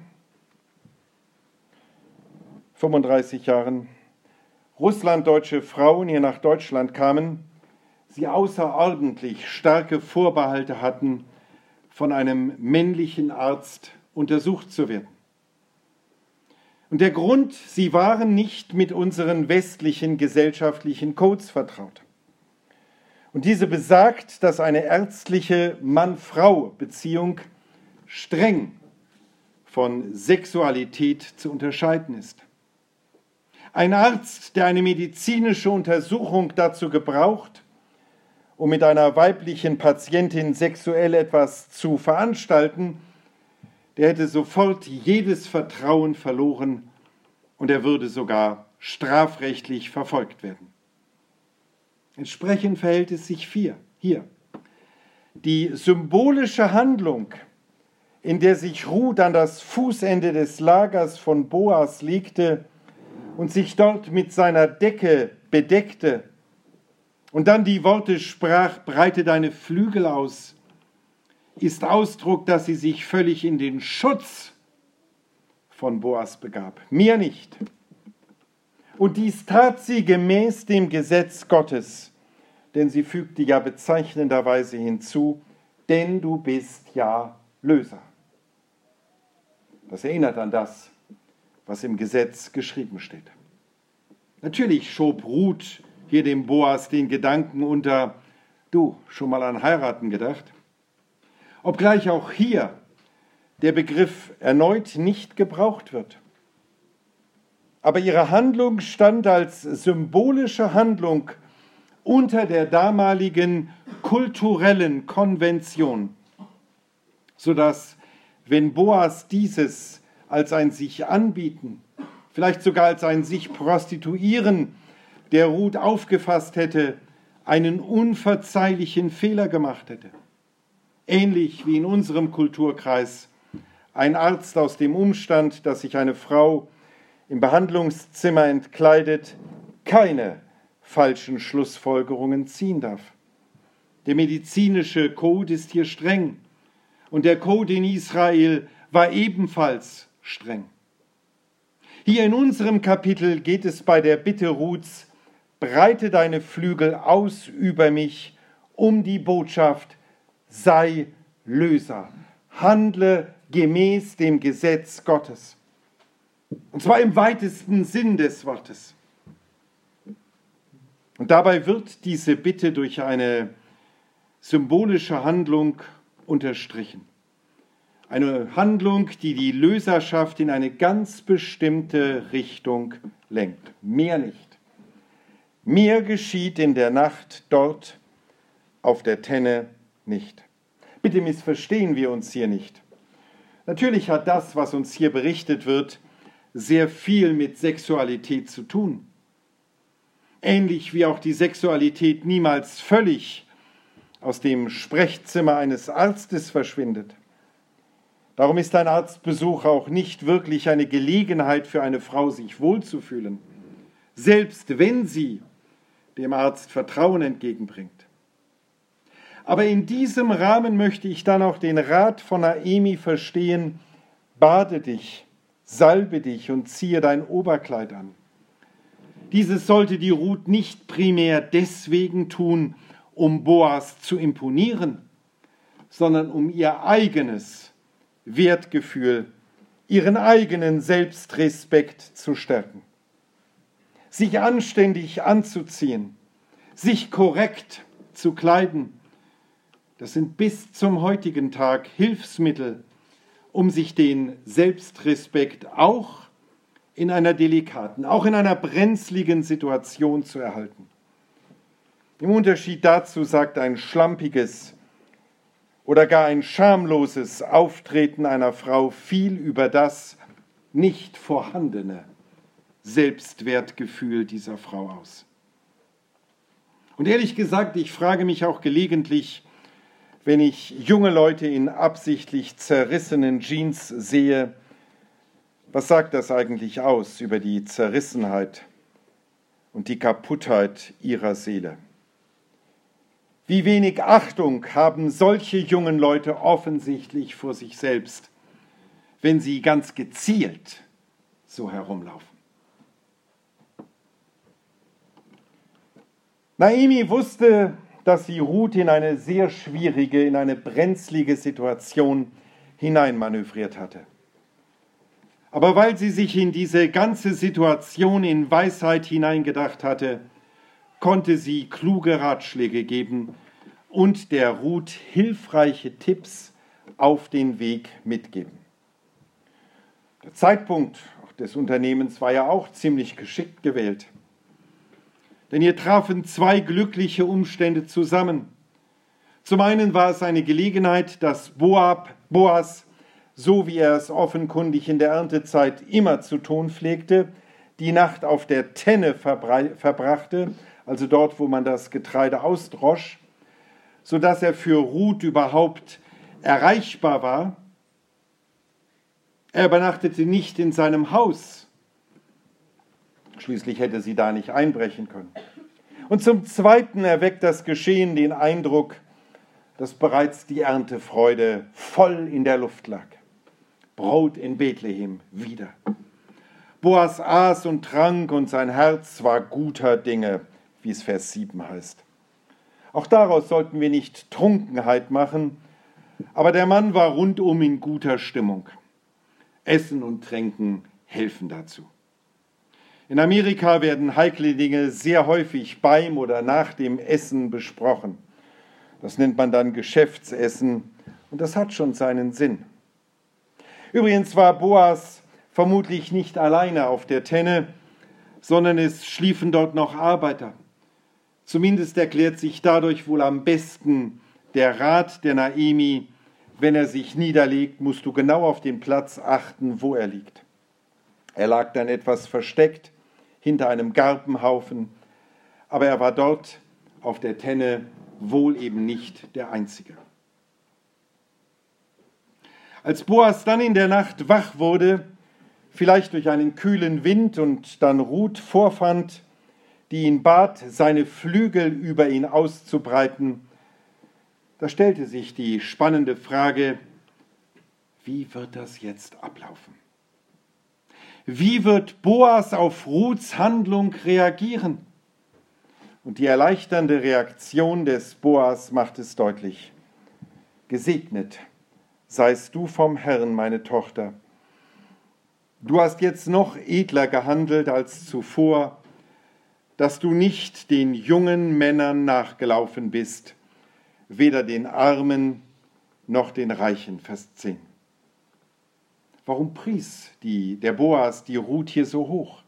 fünfunddreißig Jahren, russlanddeutsche Frauen hier nach Deutschland kamen, sie außerordentlich starke Vorbehalte hatten, von einem männlichen Arzt untersucht zu werden. Und der Grund, sie waren nicht mit unseren westlichen gesellschaftlichen Codes vertraut. Und diese besagt, dass eine ärztliche Mann-Frau-Beziehung streng von Sexualität zu unterscheiden ist. Ein Arzt, der eine medizinische Untersuchung dazu gebraucht, um mit einer weiblichen Patientin sexuell etwas zu veranstalten, der hätte sofort jedes Vertrauen verloren und er würde sogar strafrechtlich verfolgt werden. Entsprechend verhält es sich hier. Die symbolische Handlung, in der sich Ruth an das Fußende des Lagers von Boas legte und sich dort mit seiner Decke bedeckte und dann die Worte sprach, breite deine Flügel aus, ist Ausdruck, dass sie sich völlig in den Schutz von Boas begab. Mehr nicht. Und dies tat sie gemäß dem Gesetz Gottes, denn sie fügte ja bezeichnenderweise hinzu, denn du bist ja Löser. Das erinnert an das, was im Gesetz geschrieben steht. Natürlich schob Ruth hier dem Boas den Gedanken unter, du, schon mal an heiraten gedacht? Obgleich auch hier der Begriff erneut nicht gebraucht wird. Aber ihre Handlung stand als symbolische Handlung unter der damaligen kulturellen Konvention, sodass, wenn Boas dieses als ein sich anbieten, vielleicht sogar als ein sich prostituieren, der Ruth aufgefasst hätte, einen unverzeihlichen Fehler gemacht hätte. Ähnlich wie in unserem Kulturkreis ein Arzt aus dem Umstand, dass sich eine Frau im Behandlungszimmer entkleidet, keine falschen Schlussfolgerungen ziehen darf. Der medizinische Code ist hier streng und der Code in Israel war ebenfalls streng. Hier in unserem Kapitel geht es bei der Bitte Ruths, breite deine Flügel aus über mich, um die Botschaft, sei Löser, handle gemäß dem Gesetz Gottes. Und zwar im weitesten Sinn des Wortes. Und dabei wird diese Bitte durch eine symbolische Handlung unterstrichen. Eine Handlung, die die Löserschaft in eine ganz bestimmte Richtung lenkt. Mehr nicht. Mehr geschieht in der Nacht dort auf der Tenne nicht. Bitte missverstehen wir uns hier nicht. Natürlich hat das, was uns hier berichtet wird, sehr viel mit Sexualität zu tun. Ähnlich wie auch die Sexualität niemals völlig aus dem Sprechzimmer eines Arztes verschwindet. Darum ist ein Arztbesuch auch nicht wirklich eine Gelegenheit für eine Frau, sich wohlzufühlen, selbst wenn sie dem Arzt Vertrauen entgegenbringt. Aber in diesem Rahmen möchte ich dann auch den Rat von Naemi verstehen, bade dich, salbe dich und ziehe dein Oberkleid an. Dieses sollte die Ruth nicht primär deswegen tun, um Boas zu imponieren, sondern um ihr eigenes Wertgefühl, ihren eigenen Selbstrespekt zu stärken. Sich anständig anzuziehen, sich korrekt zu kleiden, das sind bis zum heutigen Tag Hilfsmittel, um sich den Selbstrespekt auch in einer delikaten, auch in einer brenzligen Situation zu erhalten. Im Unterschied dazu sagt ein schlampiges oder gar ein schamloses Auftreten einer Frau viel über das nicht vorhandene Selbstwertgefühl dieser Frau aus. Und ehrlich gesagt, ich frage mich auch gelegentlich, wenn ich junge Leute in absichtlich zerrissenen Jeans sehe, was sagt das eigentlich aus über die Zerrissenheit und die Kaputtheit ihrer Seele? Wie wenig Achtung haben solche jungen Leute offensichtlich vor sich selbst, wenn sie ganz gezielt so herumlaufen. Naemi wusste, dass sie Ruth in eine sehr schwierige, in eine brenzlige Situation hineinmanövriert hatte. Aber weil sie sich in diese ganze Situation in Weisheit hineingedacht hatte, konnte sie kluge Ratschläge geben und der Ruth hilfreiche Tipps auf den Weg mitgeben. Der Zeitpunkt des Unternehmens war ja auch ziemlich geschickt gewählt. Denn hier trafen zwei glückliche Umstände zusammen. Zum einen war es eine Gelegenheit, dass Boab, Boas, so wie er es offenkundig in der Erntezeit immer zu tun pflegte, die Nacht auf der Tenne verbrachte, also dort, wo man das Getreide ausdrosch, sodass er für Ruth überhaupt erreichbar war. Er übernachtete nicht in seinem Haus. Schließlich hätte sie da nicht einbrechen können. Und zum Zweiten erweckt das Geschehen den Eindruck, dass bereits die Erntefreude voll in der Luft lag. Brot in Bethlehem wieder. Boas aß und trank und sein Herz war guter Dinge, wie es Vers sieben heißt. Auch daraus sollten wir nicht Trunkenheit machen, aber der Mann war rundum in guter Stimmung. Essen und Tränken helfen dazu. In Amerika werden heikle Dinge sehr häufig beim oder nach dem Essen besprochen. Das nennt man dann Geschäftsessen und das hat schon seinen Sinn. Übrigens war Boas vermutlich nicht alleine auf der Tenne, sondern es schliefen dort noch Arbeiter. Zumindest erklärt sich dadurch wohl am besten der Rat der Naomi: Wenn er sich niederlegt, musst du genau auf den Platz achten, wo er liegt. Er lag dann etwas versteckt hinter einem Garbenhaufen, aber er war dort auf der Tenne wohl eben nicht der Einzige. Als Boas dann in der Nacht wach wurde, vielleicht durch einen kühlen Wind und dann Ruth vorfand, die ihn bat, seine Flügel über ihn auszubreiten, da stellte sich die spannende Frage: Wie wird das jetzt ablaufen? Wie wird Boas auf Ruths Handlung reagieren? Und die erleichternde Reaktion des Boas macht es deutlich: Gesegnet seist du vom Herrn, meine Tochter. Du hast jetzt noch edler gehandelt als zuvor, dass du nicht den jungen Männern nachgelaufen bist, weder den Armen noch den Reichen. Vers zehn. Warum pries die, der Boas die Ruth hier so hoch?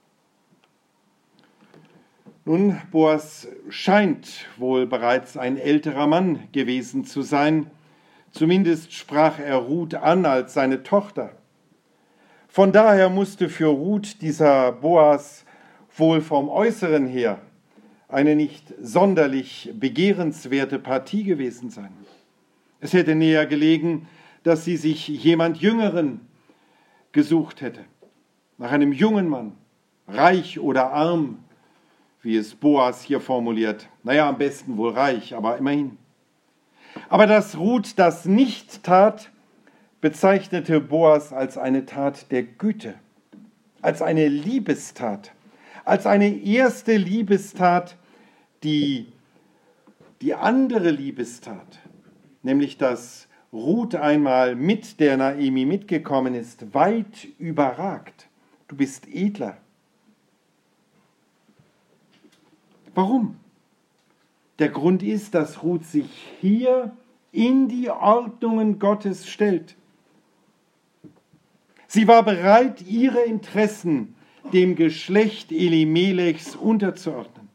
Nun, Boas scheint wohl bereits ein älterer Mann gewesen zu sein. Zumindest sprach er Ruth an als seine Tochter. Von daher musste für Ruth dieser Boas wohl vom Äußeren her eine nicht sonderlich begehrenswerte Partie gewesen sein. Es hätte näher gelegen, dass sie sich jemand Jüngeren gesucht hätte, nach einem jungen Mann, reich oder arm, wie es Boas hier formuliert. Naja, am besten wohl reich, aber immerhin. Aber dass Ruth das nicht tat, bezeichnete Boas als eine Tat der Güte, als eine Liebestat, als eine erste Liebestat, die die andere Liebestat, nämlich dass Ruth einmal mit der Naomi mitgekommen ist, weit überragt. Du bist edler. Warum? Der Grund ist, dass Ruth sich hier in die Ordnungen Gottes stellt. Sie war bereit, ihre Interessen dem Geschlecht Elimelechs unterzuordnen.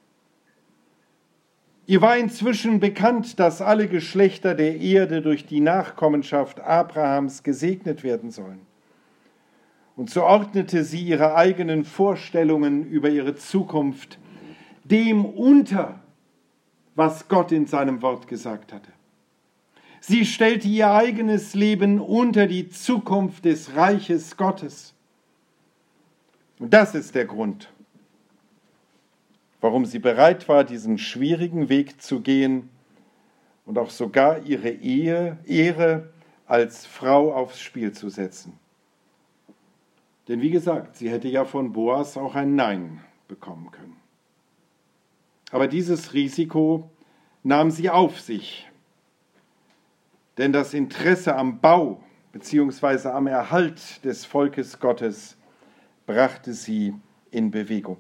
Ihr war inzwischen bekannt, dass alle Geschlechter der Erde durch die Nachkommenschaft Abrahams gesegnet werden sollen. Und so ordnete sie ihre eigenen Vorstellungen über ihre Zukunft dem unter, was Gott in seinem Wort gesagt hatte. Sie stellte ihr eigenes Leben unter die Zukunft des Reiches Gottes. Und das ist der Grund, warum sie bereit war, diesen schwierigen Weg zu gehen und auch sogar ihre Ehe, Ehre als Frau aufs Spiel zu setzen. Denn wie gesagt, sie hätte ja von Boas auch ein Nein bekommen können. Aber dieses Risiko nahm sie auf sich, denn das Interesse am Bau bzw. am Erhalt des Volkes Gottes brachte sie in Bewegung.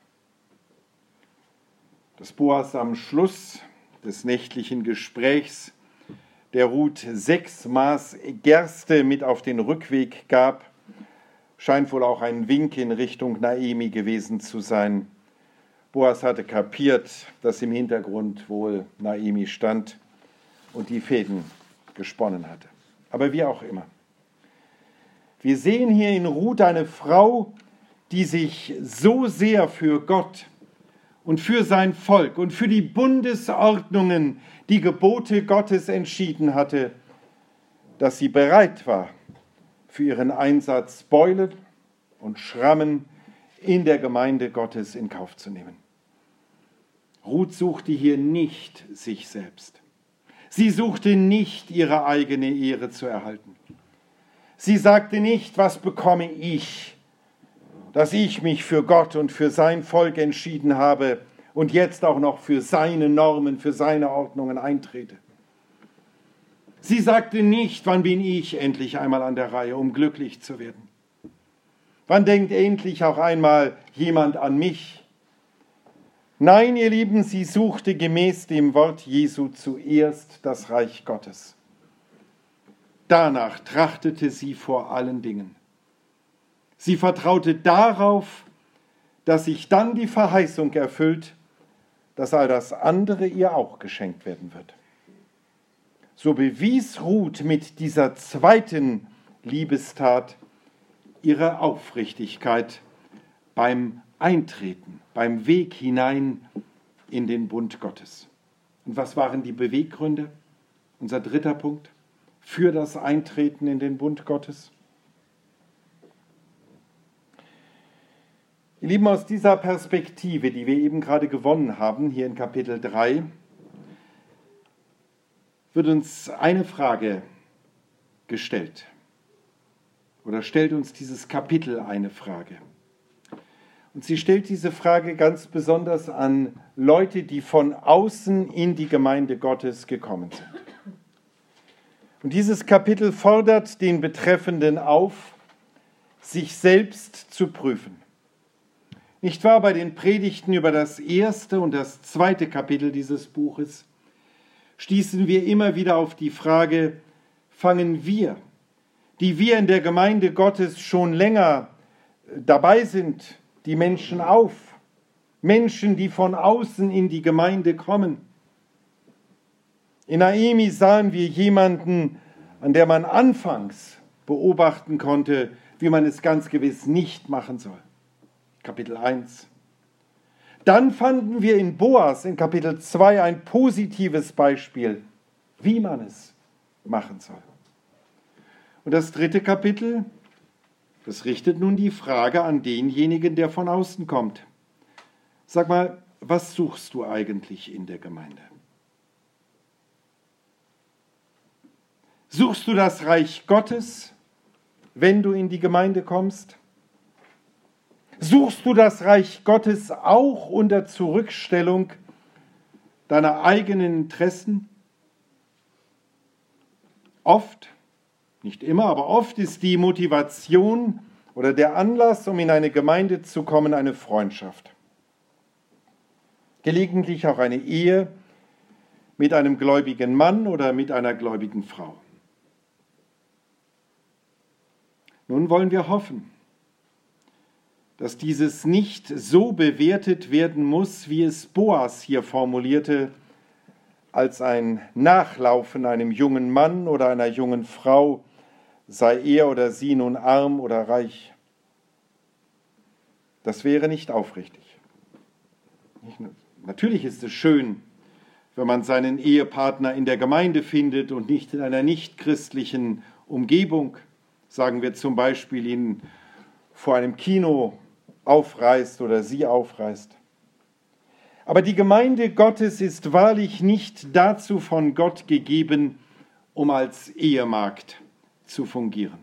Dass Boas am Schluss des nächtlichen Gesprächs der Ruth sechs Maß Gerste mit auf den Rückweg gab, scheint wohl auch ein Wink in Richtung Naomi gewesen zu sein. Boas hatte kapiert, dass im Hintergrund wohl Naomi stand und die Fäden gesponnen hatte. Aber wie auch immer. Wir sehen hier in Ruth eine Frau, die sich so sehr für Gott und für sein Volk und für die Bundesordnungen, die Gebote Gottes entschieden hatte, dass sie bereit war, für ihren Einsatz Beulen und Schrammen in der Gemeinde Gottes in Kauf zu nehmen. Ruth suchte hier nicht sich selbst. Sie suchte nicht, ihre eigene Ehre zu erhalten. Sie sagte nicht, was bekomme ich, dass ich mich für Gott und für sein Volk entschieden habe und jetzt auch noch für seine Normen, für seine Ordnungen eintrete. Sie sagte nicht, wann bin ich endlich einmal an der Reihe, um glücklich zu werden? Wann denkt endlich auch einmal jemand an mich? Nein, ihr Lieben, sie suchte gemäß dem Wort Jesu zuerst das Reich Gottes. Danach trachtete sie vor allen Dingen. Sie vertraute darauf, dass sich dann die Verheißung erfüllt, dass all das andere ihr auch geschenkt werden wird. So bewies Ruth mit dieser zweiten Liebestat ihre Aufrichtigkeit beim Eintreten, beim Weg hinein in den Bund Gottes. Und was waren die Beweggründe? Unser dritter Punkt für das Eintreten in den Bund Gottes. Ihr Lieben, aus dieser Perspektive, die wir eben gerade gewonnen haben, hier in Kapitel drei, wird uns eine Frage gestellt. Oder stellt uns dieses Kapitel eine Frage. Und sie stellt diese Frage ganz besonders an Leute, die von außen in die Gemeinde Gottes gekommen sind. Und dieses Kapitel fordert den Betreffenden auf, sich selbst zu prüfen. Nicht wahr, bei den Predigten über das erste und das zweite Kapitel dieses Buches stießen wir immer wieder auf die Frage, fangen wir, die wir in der Gemeinde Gottes schon länger dabei sind, die Menschen auf, Menschen, die von außen in die Gemeinde kommen. In Naemi sahen wir jemanden, an der man anfangs beobachten konnte, wie man es ganz gewiss nicht machen soll. Kapitel eins. Dann fanden wir in Boas in Kapitel zwei ein positives Beispiel, wie man es machen soll. Und das dritte Kapitel, das richtet nun die Frage an denjenigen, der von außen kommt. Sag mal, was suchst du eigentlich in der Gemeinde? Suchst du das Reich Gottes, wenn du in die Gemeinde kommst? Suchst du das Reich Gottes auch unter Zurückstellung deiner eigenen Interessen? Oft, nicht immer, aber oft ist die Motivation oder der Anlass, um in eine Gemeinde zu kommen, eine Freundschaft. Gelegentlich auch eine Ehe mit einem gläubigen Mann oder mit einer gläubigen Frau. Nun wollen wir hoffen, dass dieses nicht so bewertet werden muss, wie es Boas hier formulierte, als ein Nachlaufen einem jungen Mann oder einer jungen Frau, sei er oder sie nun arm oder reich. Das wäre nicht aufrichtig. Natürlich ist es schön, wenn man seinen Ehepartner in der Gemeinde findet und nicht in einer nichtchristlichen Umgebung, sagen wir zum Beispiel ihn vor einem Kino aufreißt oder sie aufreißt. Aber die Gemeinde Gottes ist wahrlich nicht dazu von Gott gegeben, um als Ehemagd zu fungieren.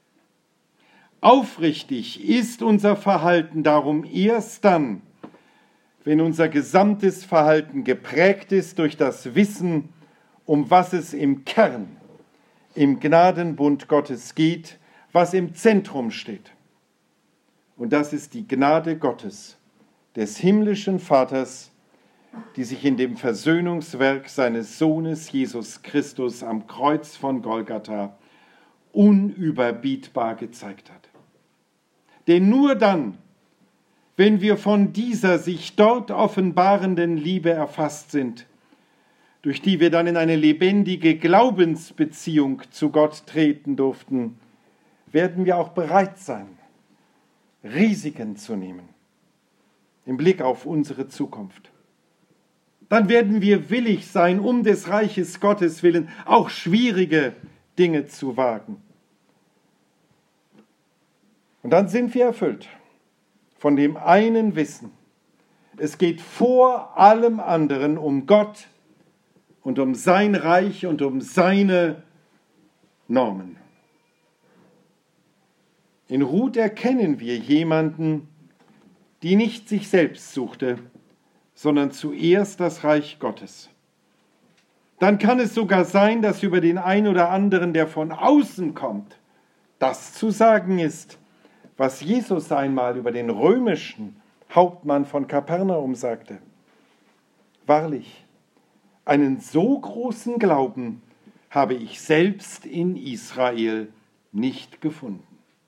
Aufrichtig ist unser Verhalten darum erst dann, wenn unser gesamtes Verhalten geprägt ist durch das Wissen, um was es im Kern, im Gnadenbund Gottes geht, was im Zentrum steht. Und das ist die Gnade Gottes, des himmlischen Vaters, die sich in dem Versöhnungswerk seines Sohnes Jesus Christus am Kreuz von Golgatha unüberbietbar gezeigt hat. Denn nur dann, wenn wir von dieser sich dort offenbarenden Liebe erfasst sind, durch die wir dann in eine lebendige Glaubensbeziehung zu Gott treten durften, werden wir auch bereit sein, Risiken zu nehmen im Blick auf unsere Zukunft. Dann werden wir willig sein, um des Reiches Gottes willen auch schwierige Dinge zu wagen. Und dann sind wir erfüllt von dem einen Wissen. Es geht vor allem anderen um Gott und um sein Reich und um seine Normen. In Ruth erkennen wir jemanden, die nicht sich selbst suchte, sondern zuerst das Reich Gottes. dann kann es sogar sein, dass über den einen oder anderen, der von außen kommt, das zu sagen ist, was Jesus einmal über den römischen Hauptmann von Kapernaum sagte. Wahrlich, einen so großen Glauben habe ich selbst in Israel nicht gefunden.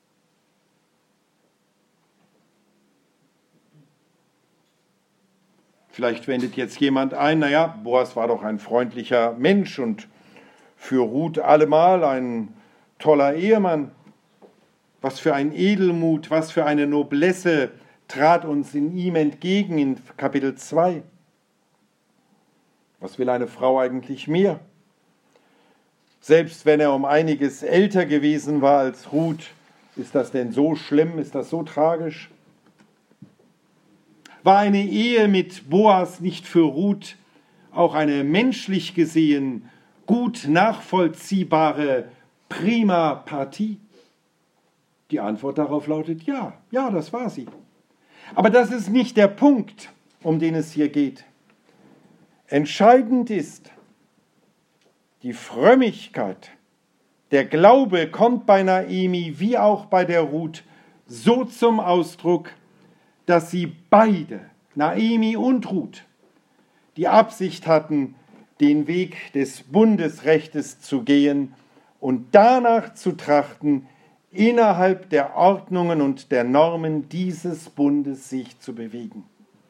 Vielleicht wendet jetzt jemand ein, naja, Boas war doch ein freundlicher Mensch und für Ruth allemal ein toller Ehemann. Was für ein Edelmut, was für eine Noblesse trat uns in ihm entgegen in Kapitel zwei. Was will eine Frau eigentlich mehr? Selbst wenn er um einiges älter gewesen war als Ruth, ist das denn so schlimm, ist das so tragisch? War eine Ehe mit Boas nicht für Ruth auch eine menschlich gesehen gut nachvollziehbare prima Partie? Die Antwort darauf lautet ja, ja, das war sie. Aber das ist nicht der Punkt, um den es hier geht. Entscheidend ist, die Frömmigkeit, der Glaube kommt bei Naomi wie auch bei der Ruth so zum Ausdruck, dass sie beide, Naomi und Ruth, die Absicht hatten, den Weg des Bundesrechtes zu gehen und danach zu trachten, innerhalb der Ordnungen und der Normen dieses Bundes sich zu bewegen.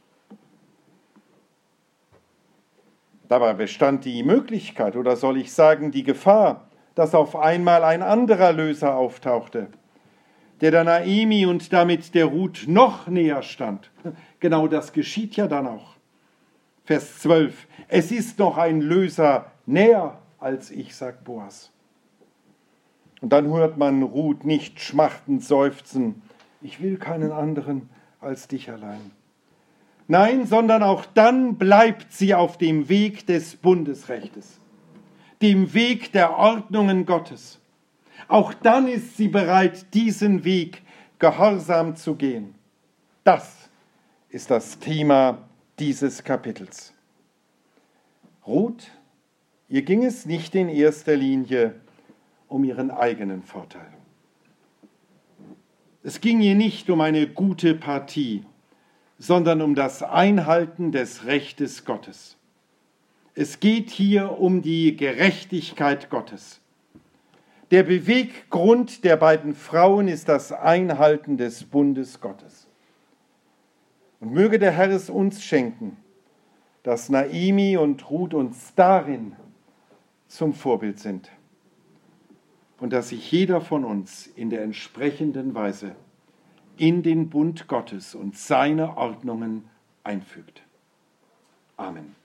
Dabei bestand die Möglichkeit, oder soll ich sagen, die Gefahr, dass auf einmal ein anderer Löser auftauchte, der der Naomi und damit der Ruth noch näher stand. Genau das geschieht ja dann auch. Vers zwölf. Es ist noch ein Löser näher als ich, sagt Boas. Und dann hört man Ruth nicht schmachtend seufzen, ich will keinen anderen als dich allein. Nein, sondern auch dann bleibt sie auf dem Weg des Bundesrechtes, dem Weg der Ordnungen Gottes. Auch dann ist sie bereit, diesen Weg gehorsam zu gehen. Das ist das Thema dieses Kapitels. Ruth, ihr ging es nicht in erster Linie um ihren eigenen Vorteil. Es ging ihr nicht um eine gute Partie, sondern um das Einhalten des Rechtes Gottes. Es geht hier um die Gerechtigkeit Gottes. Der Beweggrund der beiden Frauen ist das Einhalten des Bundes Gottes. Und möge der Herr es uns schenken, dass Naomi und Ruth uns darin zum Vorbild sind und dass sich jeder von uns in der entsprechenden Weise in den Bund Gottes und seine Ordnungen einfügt. Amen.